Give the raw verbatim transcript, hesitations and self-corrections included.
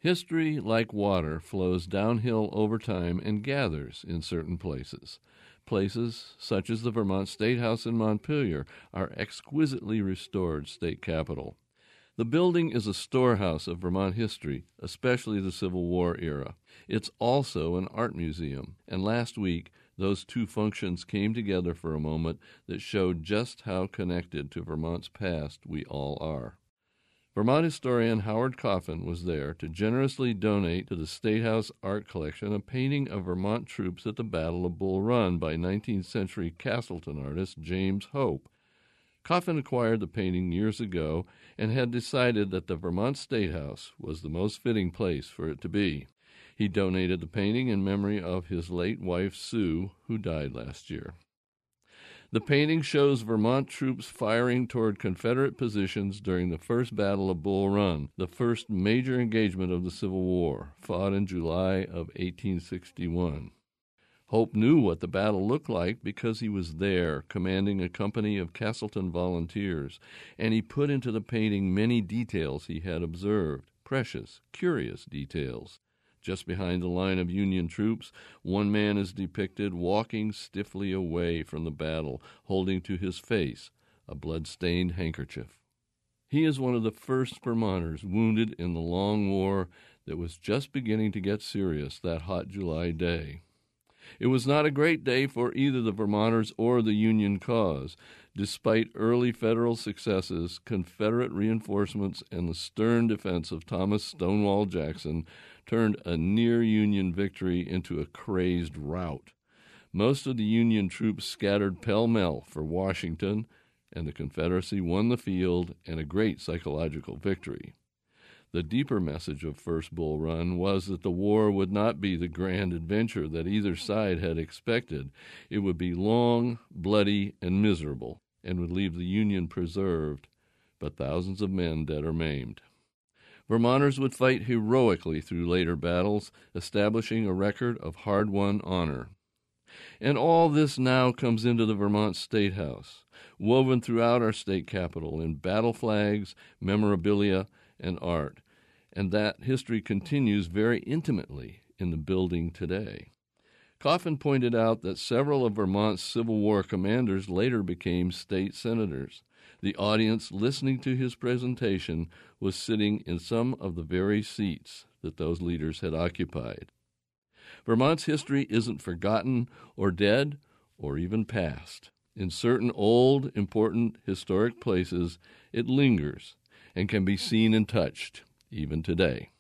History, like water, flows downhill over time and gathers in certain places. Places such as the Vermont State House in Montpelier, our exquisitely restored state capitol. The building is a storehouse of Vermont history, especially the Civil War era. It's also an art museum, and last week those two functions came together for a moment that showed just how connected to Vermont's past we all are. Vermont historian Howard Coffin was there to generously donate to the State House Art Collection a painting of Vermont troops at the Battle of Bull Run by nineteenth century Castleton artist James Hope. Coffin acquired the painting years ago and had decided that the Vermont State House was the most fitting place for it to be. He donated the painting in memory of his late wife, Sue, who died last year. The painting shows Vermont troops firing toward Confederate positions during the First Battle of Bull Run, the first major engagement of the Civil War, fought in July of eighteen sixty-one. Hope knew what the battle looked like because he was there, commanding a company of Castleton volunteers, and he put into the painting many details he had observed, precious, curious details. Just behind the line of Union troops, one man is depicted walking stiffly away from the battle, holding to his face a blood-stained handkerchief. He is one of the first Vermonters wounded in the long war that was just beginning to get serious that hot July day. It was not a great day for either the Vermonters or the Union cause. Despite early Federal successes, Confederate reinforcements and the stern defense of Thomas Stonewall Jackson turned a near-Union victory into a crazed rout. Most of the Union troops scattered pell-mell for Washington, and the Confederacy won the field and a great psychological victory. The deeper message of First Bull Run was that the war would not be the grand adventure that either side had expected. It would be long, bloody, and miserable, and would leave the Union preserved, but thousands of men dead or maimed. Vermonters would fight heroically through later battles, establishing a record of hard-won honor. And all this now comes into the Vermont State House, woven throughout our state capitol in battle flags, memorabilia, and art. And that history continues very intimately in the building today. Coffin pointed out that several of Vermont's Civil War commanders later became state senators. The audience listening to his presentation was sitting in some of the very seats that those leaders had occupied. Vermont's history isn't forgotten or dead or even past. In certain old, important historic places, it lingers and can be seen and touched even today.